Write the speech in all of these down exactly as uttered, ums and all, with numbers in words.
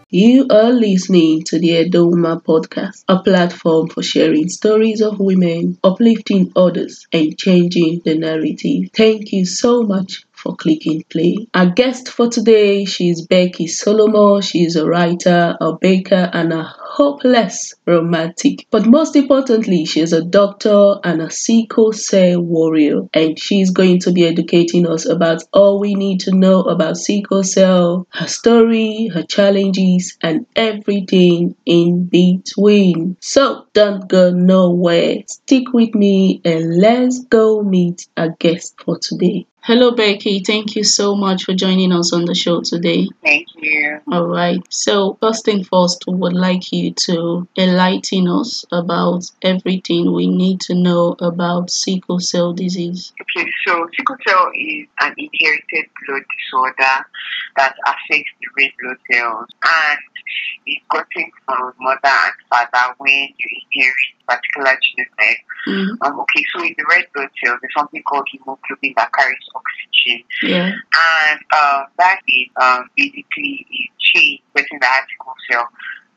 You are listening to the Edoma podcast, a platform for sharing stories of women, uplifting others, and changing the narrative. Thank you so much for clicking play. Our guest for today, she's Becky Solomon. She's a writer, a baker, and a hopeless romantic. But most importantly, she's a doctor and a sickle cell warrior. And she's going to be educating us about all we need to know about sickle cell, her story, her challenges, and everything in between. So don't go nowhere. Stick with me and let's go meet our guest for today. Hello, Becky. Thank you so much for joining us on the show today. Thank you. All right. So, first thing first, we would like you to enlighten us about everything we need to know about sickle cell disease. Okay, so sickle cell is an inherited blood disorder that affects the red blood cells, and it's gotten from mother and father when you inherit particular genotype. Mm. Um, okay, so in the red blood cells, there's something called hemoglobin that carries oxygen. Yeah. And um, that is um, basically a chain person that has sickle cell.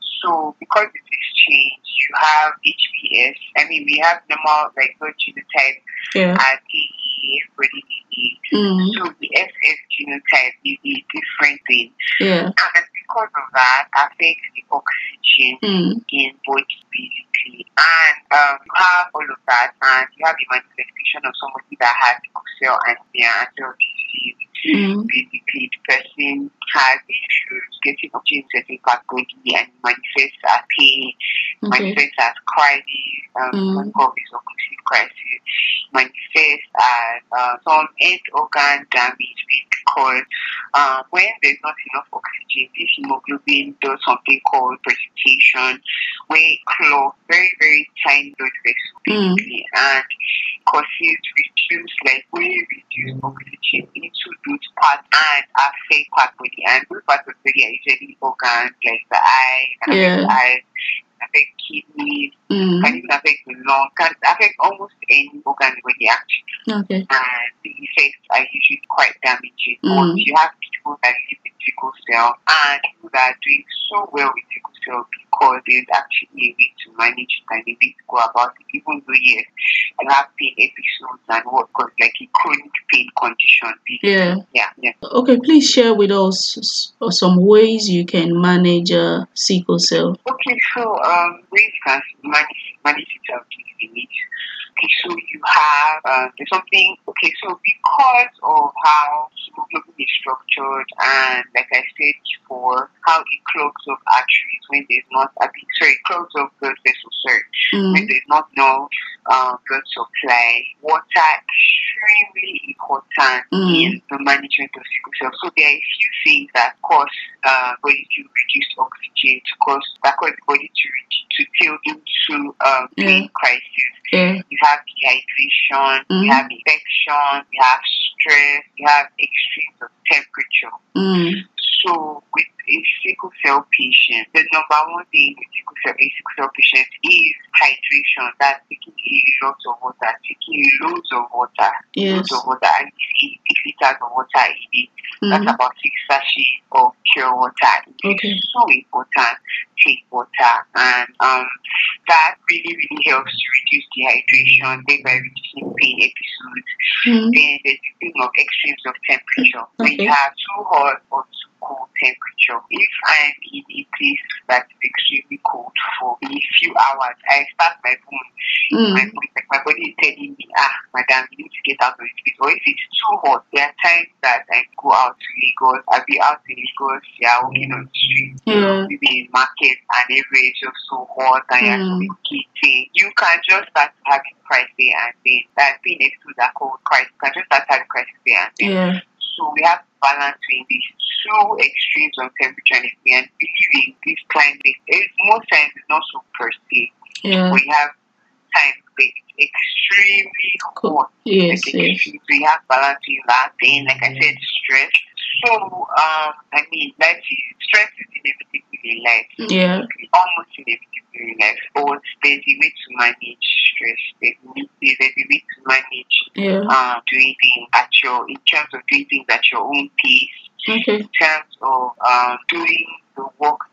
So because it is changed, you have H B S. I mean, we have normal like blood genotype Yeah. as A E, everybody needs. Mm. So the F S genotype is a different thing. Yeah. And because of that, affects the oxygen Mm. in body basically. And um, you have all of that, and you have a manifestation of somebody that has sickle cell anemia and cell disease. Mm. Basically, the person has issues getting oxygen in certain part body and manifests as pain, Okay. manifests as crisis, um, Mm. called vaso-occlusive crisis, manifests as uh, some end organ damage because uh, when there's not enough oxygen, this hemoglobin does something called precipitation, where it clogs very, very tiny blood vessels, Mm. basically, and causes reduce, like way reduce oxygen into those parts and affect part body. And those parts of the body are usually organs like the eye, can affect Yeah. the eyes, affect kidneys, Mm. can even affect the lung, can affect almost any organ in the body actually. Okay. And the effects are usually quite damaging. Mm. But you have people that live with sickle cell and people that are doing so well with sickle cell because there's actually a way to manage it and a way to go about it, even though yes, you have pain episodes and what cause like a chronic pain condition. Yeah. Yeah, yeah. Okay, please share with us s- some ways you can manage uh, sickle cell. Okay, so um, ways you can manage manage it out in it. Okay, so you have uh, there's something. Okay, so because of how hemoglobin is structured, and like I said before, how it clogs up arteries when there's not a big sorry, clogs up blood vessels, sorry, when Mm. there's not no uh, blood supply. Water extremely important Mm. in the management of sickle cell. So there are a few things that cause uh, body to reduce oxygen, to cause that cause the body to reduce, to tilt into um, Yeah. pain crisis. Yeah. You have dehydration, Mm. you have infection, you have stress, you have extremes of temperature. Mm. So with a sickle cell patient, the number one thing with sickle cell, a sickle cell patient is hydration. That's taking a lot of water, taking loads of water, Yes. loads of water, and six liters of water a day. That's Mm. about six sachets of pure water. It's Okay. so important. Take water, and um, that really, really helps to reduce dehydration, thereby reducing pain episodes. Mm. Then there's the thing of extremes of temperature. When you Okay. have too hot or too cold temperature. If I'm in a place that's extremely cold for a few hours, I start my phone. Mm. My phone, like my body is telling me, ah, madam, you need to get out of this place. Or if it's too hot, there are times that I go out to Lagos. I'll be out in Lagos, yeah, walking on the street, Yeah. maybe in market, and everywhere is just so hot, and you're Mm. suffocating. You can just start having crisis there and then. That being next to that cold crisis, you can just start having crisis there and then. Yeah. So we have to balance between these two extremes of temperature and everything. And believing this climate, it's, most times it's not so per se. Yeah. We have times where it's extremely Cool. hot. Yes. Like Yes. extreme. So you have balancing that. Then, like I said, stress. So, um, I mean, life is, stress is inevitable in life. Yeah. Almost inevitable in life. But there's a way to manage stress. There's a way, there's a way to manage Yeah. um, doing things at your, in terms of doing things at your own pace, Okay. in terms of um, doing the work that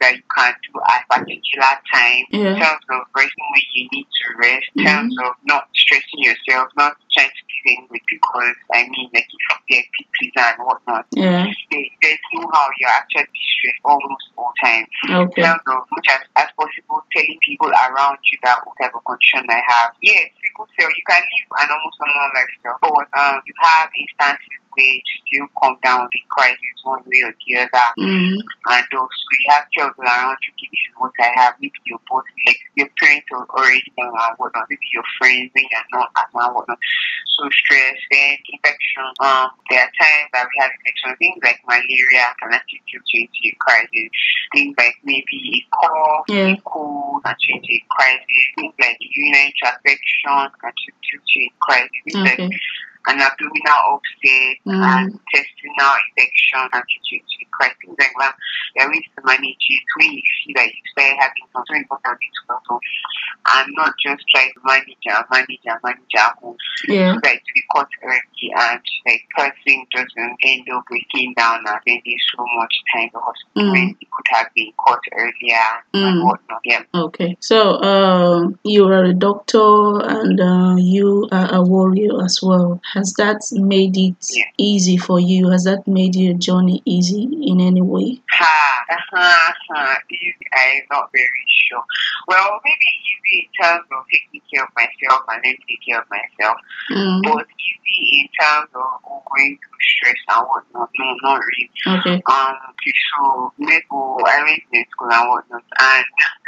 that you can do at a particular time, Yeah. in terms of resting when you need to rest, in terms Mhm. of not stressing yourself, not trying to be in with because, I mean, like if you're people and whatnot, Yeah. there, there's no how you're actually stressed almost all time. In Okay. terms of much as, as possible, telling people around you that what type of condition I have. Yes, you could say you can live an almost normal lifestyle, but um, you have instances where you still come down the crisis one way or the other. Mhm. And also, you have children around you. This is what I have. Maybe your both, like your parents are already young and whatnot. Maybe your friends when you're not as well, whatnot. So stress, then infection. Um, there are times that we have infection. Things like malaria can actually change a crisis. Things like maybe a cough, Yeah. a cold can change a crisis. Things like urinary tract infection can change a crisis. Things like Okay. an abdominal upset Mm. and intestinal infection and situated crisis. Things like that. There are ways to manage it when you feel that you start having some very important things to go and not just try to manage and manage and manage at home. Yeah. So that it will be caught early and like person doesn't end up breaking down and spending so much time in the hospital Mm. when it could have been caught earlier and Mm. whatnot. Yeah. Okay. So, um, you are a doctor and uh, you are a warrior as well. Has that made it Yeah. easy for you? Has that made your journey easy in any way? Ha, uh-huh, uh-huh. Easy, I'm not very sure. Well, maybe easy in terms of taking care of myself and then take care of myself. Mm. But easy in terms of going through stress and whatnot. No, not really. Okay. Um, okay, so medical, I went to school and whatnot, and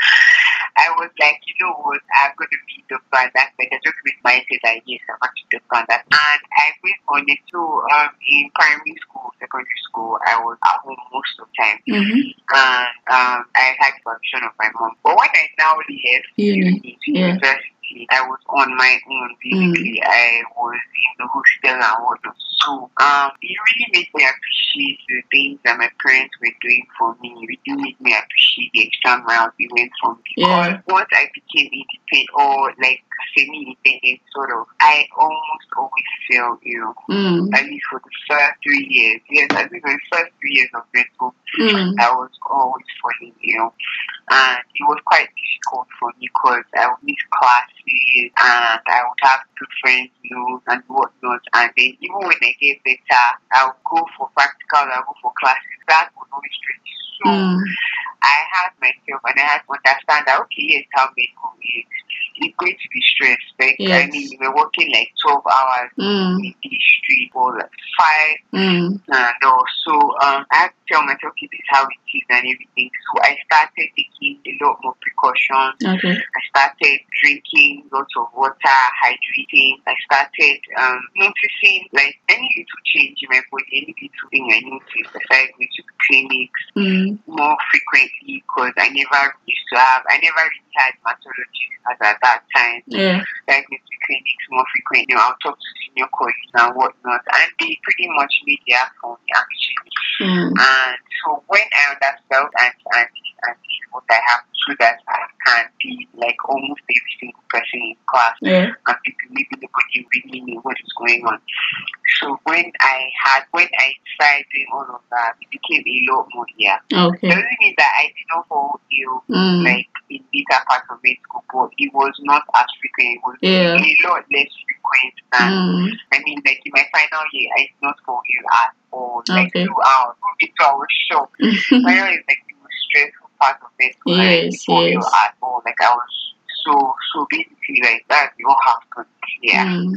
I was like, you know what, I'm going to be the brand. That's like, I just with my head like, yes, I'm actually the brand. And I went on it. So, um, in primary school, secondary school, I was at home most of the time. Mm-hmm. And um, I had permission of my mom. But when I now left Uni. uni to Yeah. university, I was on my own, basically. Mm. I was in the hostel and whatnot. So, um, it really made me appreciate the things that my parents were doing for me. It really made me appreciate the extra miles they went for me. Because Yeah. once I became independent or like semi-independent, sort of, I almost always felt ill. Mm. At least for the first three years. Yes, I think for the first three years of grade school, Mm. I was always falling ill. And it was quite difficult for me because I would miss classes and I would have different notes and whatnot. And then even when I get better, I would go for practical, I would go for classes. That would always stress me. So Mm. I had myself and I had to understand that, okay, yes, how medical is. It's going to be stressed. Like, Yes. I mean, we're working like twelve hours Mm. in the street for like five. Mm. And also, um, I had to tell myself, okay, this is how it is and everything. So I started taking a lot more precautions. Okay. I started drinking lots of water, hydrating. I started um, noticing like any little change in my body, any little thing I noticed. I started going to the clinics Mm. more frequently because I never used to have, I never really had hematology as at that time. Yeah. I go to clinics more frequently. I'll talk to senior colleagues and whatnot, and they pretty much made their for me actually. Mm. And so when I understood and and and this is what I have so that I can be like almost every single person in class, Yeah. and people maybe nobody really knew what is going on. So when I had when I started doing all of that, it became a lot more here. Okay. Doesn't mean that I did not fall ill Mm. like in later parts of med school, but it was not as frequent. It was Yeah. a lot less frequent than Mm. I mean, like in my final year, I did not fall ill at all. Like Okay. throughout, so I was shocked. Final is like the most stressful part of med school. and I didn't Yes, fall yes. ill at all. Like I was so so basically like that. You have to yeah. Mm.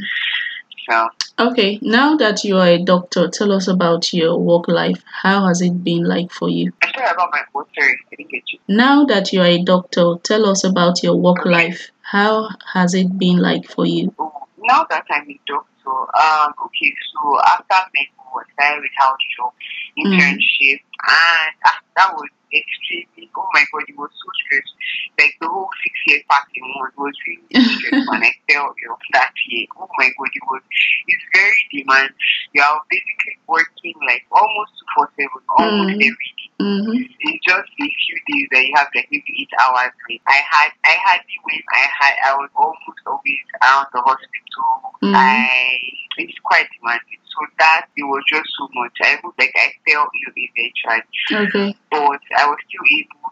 So Okay, now that you are a doctor, tell us about your work life. How has it been like for you? I sorry about my oh, sorry, I didn't get you. Now that you are a doctor, tell us about your work Okay. life. How has it been like for you? Oh, now that I'm a doctor, um, okay, so after medical, I started with house job, internship, and ah, that was extremely, oh my god, it was so stressful. Like the whole six years back in one was really stressful, and I felt you know, that year, oh my god, it was, it's very demanding. You are basically working like almost two four seven, almost Mm. every day. Mm-hmm. In just a few days that you have like maybe eight hours break. I had I had the when I had I was almost always around the hospital. Mm. I it's quite demanding. So that it was just so much. I was like I felt ill eventually. Okay. But I was still able to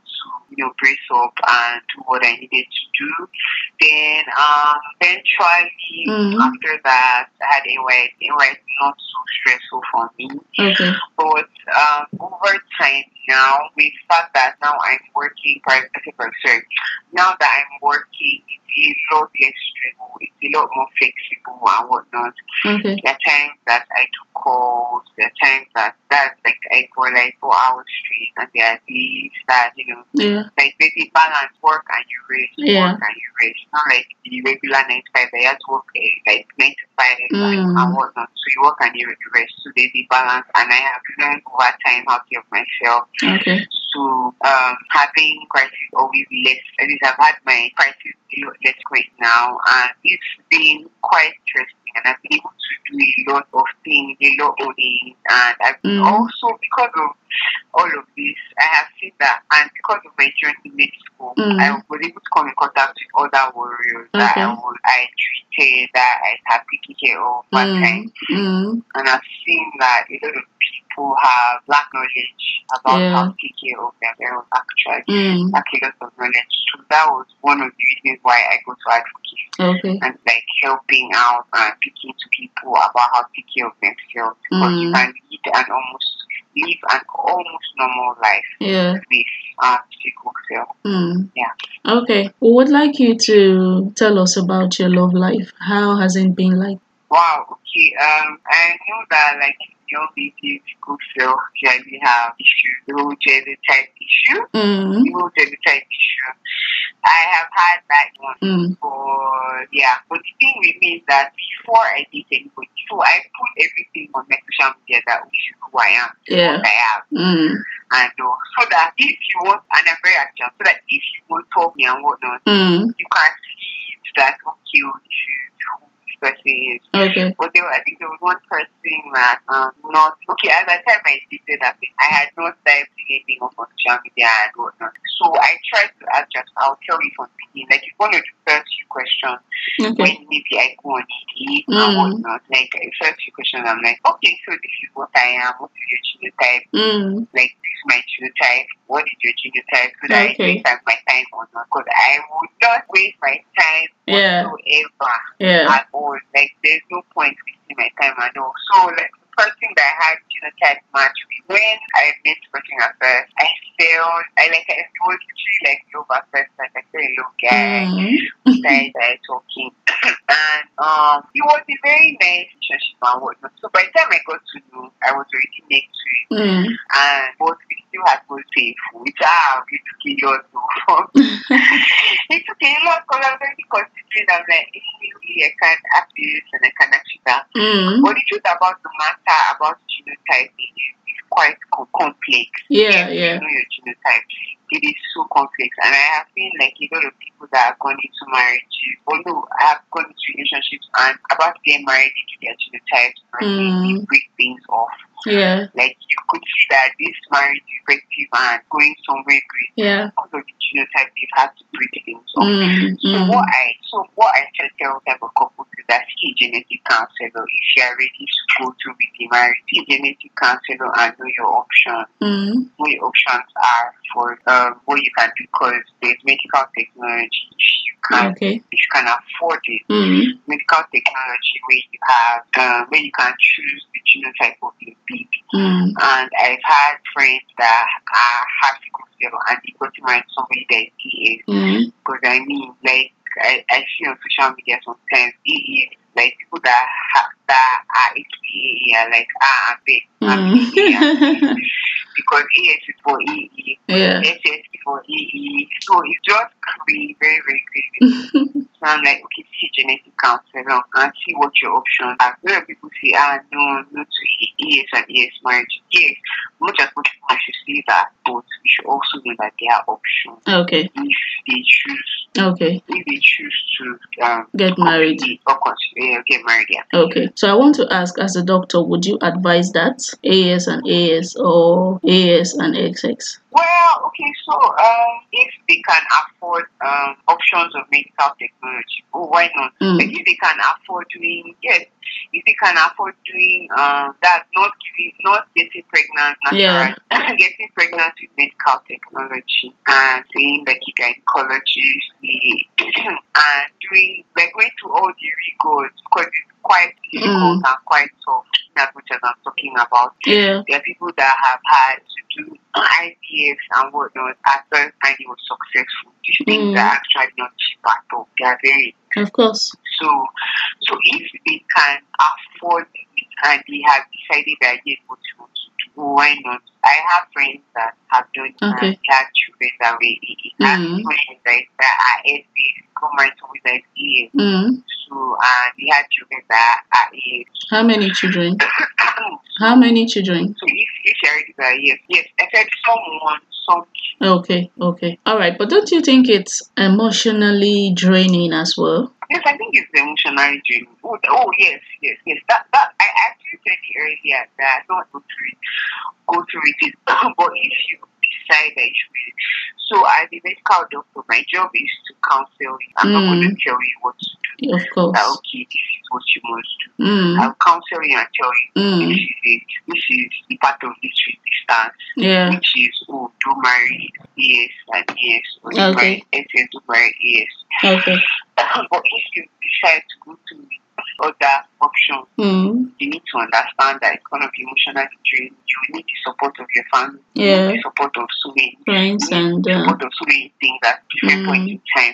you know, brace up and do what I needed to do. Then um, eventually Mm. after that, I had A Y S. A Y S not so stressful for me. Okay. But um, over time now, with the fact that now I'm working private, sorry, now that I'm working, it's a lot less stressful, it's a lot more flexible and whatnot. Okay. There are times that I do calls, there are times that that like I go like four hours straight, and there are days that, you know, Yeah. like maybe balance work and you rest, Yeah. work and you rest. Not like the regular nine to five, I have to work eh, like nine to five and, Mm. and whatnot. So you work and you rest, so there's a balance, and I have learned over time how to help myself. Okay. So um, having crisis always less. At least I've had my crisis a lot less great now, and it's been quite interesting. And I've been able to do a lot of things, a lot of things, and I've been Mm. also, because of all of this, I have seen that, and because of my journey in med school, Mm. I was able to come in contact with other warriors that Okay. I was I treated, that I had taken care of one time, Mm. Mm. and I've seen that a lot of people have lack knowledge about Yeah. how to take care of themselves actually. Mm. Lack a lot of knowledge. So that was one of the reasons why I go to advocacy Okay. and like helping out and speaking to people about how to take care of themselves, because you Mm. can lead an almost live an almost normal life Yeah. with uh, sickle cell. Mm. Yeah. Okay. We would like you to tell us about your love life. How has it been like? Wow. Okay. Um, I know that like young babies sickle cell usually have issues, the whole gender type issue, Mm. the whole gender type issue. I have had that one. Mm. But yeah, but the thing with me is that before I date anybody, so I put everything on my social media that we should who I am, Yeah. what I have, Mm. and uh, so that if you want, and I'm very active, so that if you want to talk me and whatnot, Mm. you can see that okay, well, this is who this person is. Okay. But there, I think there was one person that um not okay. At that time I dated that thing, I had not started anything on social media and whatnot. So I tried to adjust. I'll tell you from the beginning. Like if one of the first few questions Okay. when maybe I go on a date and Mm. whatnot, like the first few questions I'm like, okay, so this is what I am, what is your genotype? Mm. Like this is my genotype, what is your genotype? So that I Okay. waste my time or not. Because I would not waste my time Yeah. whatsoever Yeah. at all. Like there's no point wasting my time at all. So like the person that I had genotype match with, when I met the person at first, I felt I like I was literally like the over first like I said, hello guy, Mm. guys are talking. And um it was a very nice relationship and whatnot. So by the time I got to know, I was already next to it. Mm. And but we still had to pay for it. Ah, it took a lot though. It took a lot because I was already considering I'm like, hey, I can act this and I can achieve that. Mm. But the truth about the matter about genotyping is, is quite co- complex. Yeah. If Yeah. you know your genotype, it is so complex. And I have seen like a lot of people that have gone into marriages, or no, I have gone into relationships and about getting married into their genotypes and Mm. they break things off. Yeah. Like you could see that this marriage is effective and going somewhere great. Yeah. Because of the genotype, they've had to break things off. Mm. So Mm. what I so what I try to tell type of couples is that see a genetic counselor if you are ready to go through with the marriage. See a genetic counselor and know your options. Mm. What your options are for um, what you can do, because there's medical technology if you can Okay. if you can afford it. Mm. Medical technology where you have um, where you can choose the genotype of your baby. Mm. And I've had friends that are have sickle cell and they got to marry somebody that is E S. Mm. Because I mean, like I, I see on social media sometimes E S, like people that have that are H P A are like ah and B. Mm. Because E S is for E E, Yeah. S S is for E E. So it's just crazy, very, very crazy. So I'm like, okay, see genetic counselor and see what your options are. A lot of people say, ah, no, no to E S and E S marriage. Yes, much as much I should say that, but you should also know that there are options. Okay. If they choose, Okay. if they choose to um, Get married. complete or consider, uh, get married, yeah. Okay. So I want to ask, as a doctor, would you advise that A S and A S or A S and X X? Well, okay, so um, if they can afford afford um, options of medical technology, oh, why not? Mm. Like if they can afford doing, yes, if they can afford doing um, that, not giving, not getting pregnant, Yeah. natural, getting pregnant with medical technology, and saying like you gynecologist, and doing like going to all the rigors because it's quite difficult Mm. and quite tough. As much as I'm talking about, Yeah. there are people that have had to do I V F and whatnot at first, and it was successful. These things Mm. are actually not cheap at all. They are very Of course. so. So if they can afford it and they have decided that yes, what you want to do, why not? I have friends that have done it Okay. and they have children that way. I have Mm. friends that that are S Ds, come right with ideas. Mm. So and they have children that are A. How many children? So, How many children? So if if you're already there, yes, yes. I said someone, some. Okay, okay. All right. But don't you think it's emotionally draining as well? Yes, I think it's emotionally draining. Oh, oh yes, yes, yes. That that I actually said it earlier that I don't go through it, go through it. But if you decide that you should, so as a medical doctor, my job is to counsel you. I'm not going to Mm. tell you what to do. Of course. That okay, this is what you must do. Mm. I'll counsel you and tell you Mm. this is it. This is the part of this resistance, Yeah. which is oh, do marry yes and yes, or do Okay. marry S and do marry yes. Okay. But if you decide to go to other options, Mm. you need to understand that it's going to be emotionally draining. You need the support of your family. You Yeah. need the support of so many. Friends You need and the uh, support of so many things at different Mm. points in time.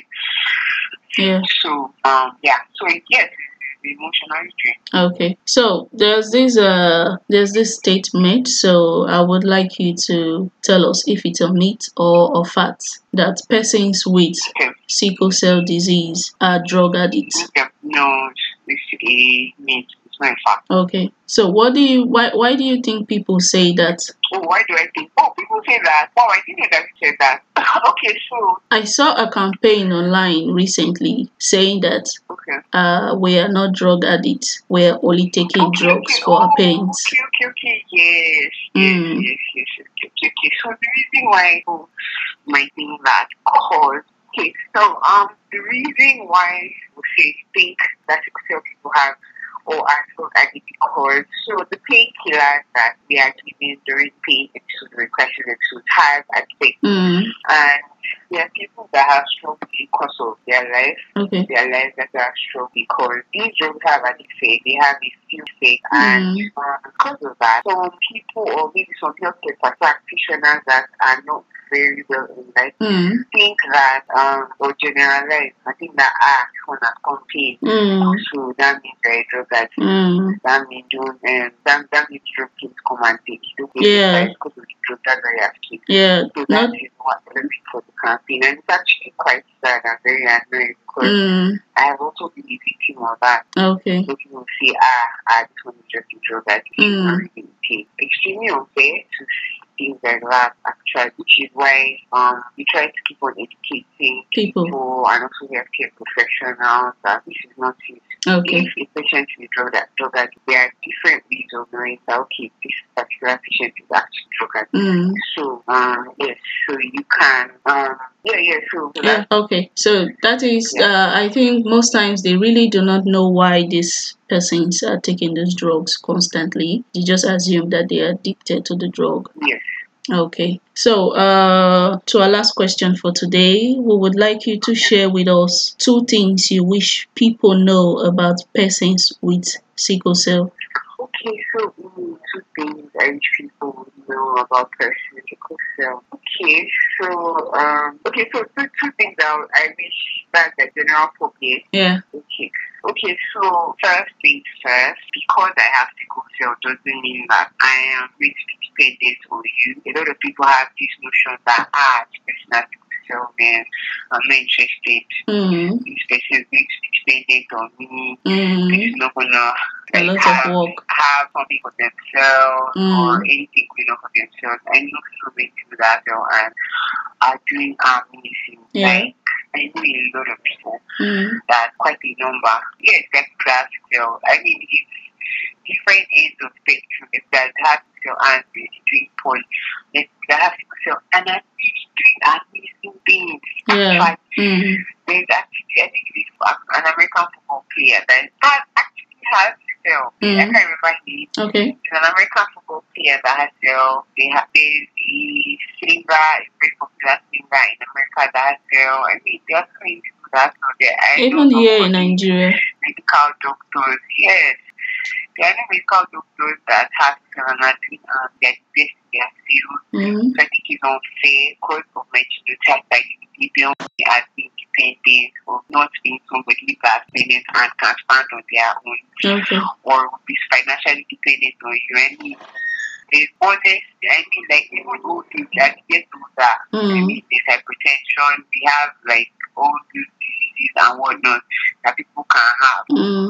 yeah. So, um, yeah. So yes, it's emotionally draining. Okay. So there's this uh there's this statement. So I would like you to tell us if it's a myth or a fact that persons with Okay. sickle cell disease are drug addicts. Okay. No, it's a myth. It's not a fact. Okay. So what do you why why do you think people say that? Oh, why do I think? Oh, people say that. Oh, I didn't know that you said that. Okay, so I saw a campaign online recently saying that okay. uh we are not drug addicts, we're only taking Okay, drugs okay. for our Oh, pains. okay, okay, okay. Yes, yes, Mm. yes, yes, yes. Okay, okay, okay. So the reason why people might think that, cause, okay, so um, the reason why we say think that sickle people have or are so addicted because so the painkillers that we are given during pain episodes or crisis episodes have effect, Mm. and there are people that have struggled because of their life. Okay. Their lives that are strong because these drugs have an effect, they have a few effect, and Mm. uh, because of that, some people or maybe some healthcare practitioners that are not very well in life Mm. think that um or generalize. I think that ah, this one has contained, Mm. so that means they're a drug addict. Mm. That means don't um, that, that means drug kids come and take it. Okay, Yeah. because of the drug that they have kids. Yeah. So Not that is what they're looking for the campaign, and it's actually quite sad and very annoying because mm. I have also been a victim of that. Okay. So people say, ah, ah, this one is just a drug addict, Mm. she's not really okay. Extremely unfair to things like that, actually, which is why um we try to keep on educating People. people and also healthcare professionals that this is not it. Okay. If a patient is drug addict, drug addict, there are different ways of knowing that okay, this particular patient is actually drug addict. Mm. So um yes, so you can um yeah yeah so, so Yeah. Okay. So that is, Yeah. uh, I think most times they really do not know why these persons are taking those drugs constantly. They just assume that they are addicted to the drug. yes. Okay. So, uh, to our last question for today, we would like you to share with us two things you wish people know about persons with sickle cell. Okay, so mm, two things I wish people would know about person sickle cell. Okay, so um, okay, so two, two things that I wish that the general public. Yeah. Okay, okay. So first things first, because I have sickle cell doesn't mean that I am going to be dependent on you. A lot of people have this notion that ah, this person has sickle cell, man, I'm not interested. Mm. This person is going to be dependent on me. This Mm. is not gonna A like lot have, of work. have something for themselves Mm. or anything going on for themselves. I know so many people that are and are doing amazing. Yeah. Like I know a lot of people Mm. that quite a number. Yes, that's classical. I mean it's different ends of spectrum. If that have to and really doing poorly, if that have to and I'm really doing amazing things. Yeah. Actually, Mm. There's actually, I think it's an American football player that has actually has cell. Mm. I can't remember his name. Okay. It's an American football player that has cell. They have the, the singer, a very popular singer in America that has cell. I mean, there are so many people that know there. I Even don't know here in what the Nigeria. medical doctors. Yes. There are no medical doctors that have cell and are doing um, their best in their field. Mm. So I think it's unfair because of my genotype that you be as independent or not being somebody that's dependent and can stand on their own, Okay. or be financially dependent on you. I mean, there's honest, I mean, like, even old age, I get to that. I Mm. mean, there's hypertension, we have, like, all these diseases and whatnot that people can have. Mm.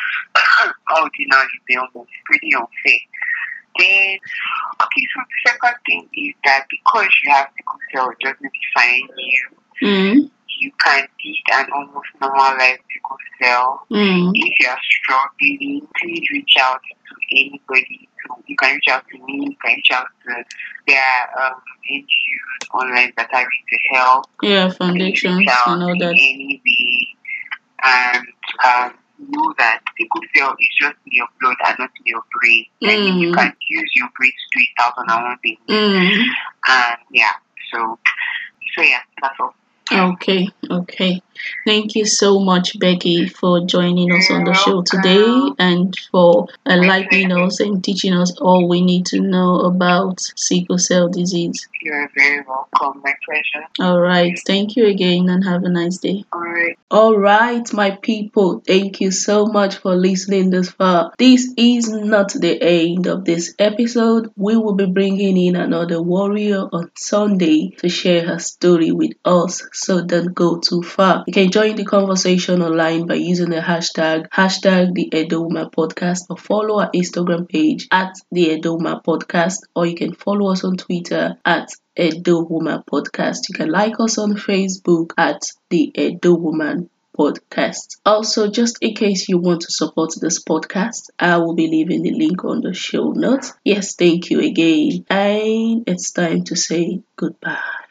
Ordinarily, they almost pretty unfair. Then, okay, so the second thing is that because you have sickle cell, it doesn't define you. Mm. You can lead an almost normal life sickle cell. Mm. If you are struggling, please reach out to anybody. So you can reach out to me, you can reach out to their um, N G Os online that are ready to help. Yeah, Please foundations reach out and all in that. any way. And um, know that sickle cell is just in your blood and not in your brain. I mean, you Mm. can use your brain to do a thousand and one things. Mm. And yeah, so, so yeah, that's all. Okay, okay. Thank you so much, Becky, for joining us on the You're show today welcome. and for My enlightening pleasure. us and teaching us all we need to know about sickle cell disease. You're very welcome. My pleasure. All right. Thank you again and have a nice day. All right. All right, my people, thank you so much for listening this far. This is not the end of this episode. We will be bringing in another warrior on Sunday to share her story with us, so don't go too far. You can join the conversation online by using the hashtag, hashtag the Edoma Podcast, or follow our Instagram page at the Edoma Podcast, or you can follow us on Twitter at Edo Woman Podcast. You can like us on Facebook at the Edo Woman Podcast. Also, just in case you want to support this podcast, I will be leaving the link on the show notes. Yes, thank you again. And it's time to say goodbye.